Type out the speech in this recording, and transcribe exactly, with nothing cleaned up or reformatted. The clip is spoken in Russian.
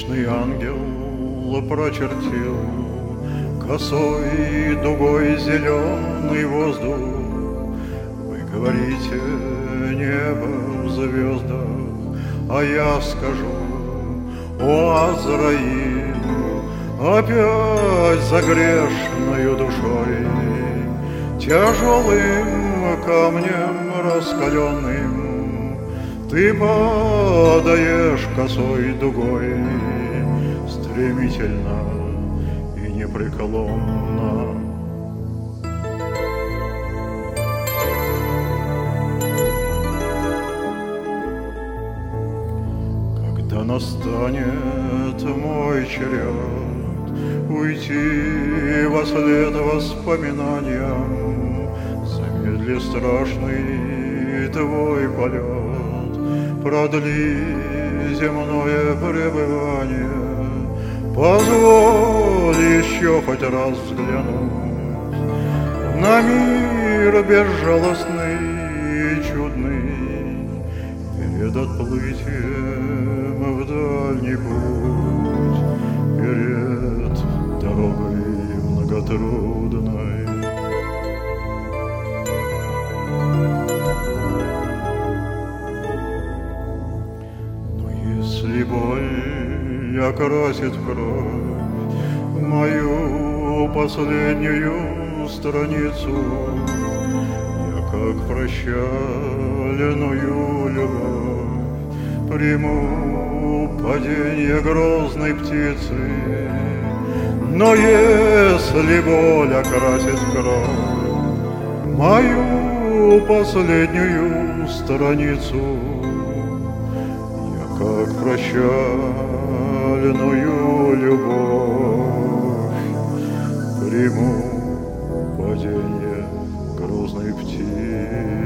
Вечный ангел прочертил косой дугой зеленый воздух. Вы говорите, небо в звездах, а я скажу: о, Азраил, опять за грешною душой, тяжелым камнем раскаленным ты падаешь косой дугой, стремительно и непреклонно. Когда настанет мой черед уйти во след воспоминаниям, замедли страшный твой полет, продли земное пребывание, позволь еще хоть раз взглянуть на мир безжалостный и чудный перед отплытием в дальний путь, перед дорогой многотрудной. Если боль окрасит в кровь мою последнюю страницу, я, как прощальную любовь, приму падение грозной птицы. Но если боль окрасит в кровь мою последнюю страницу, как прощальную любовь, приму падение грозной птицы.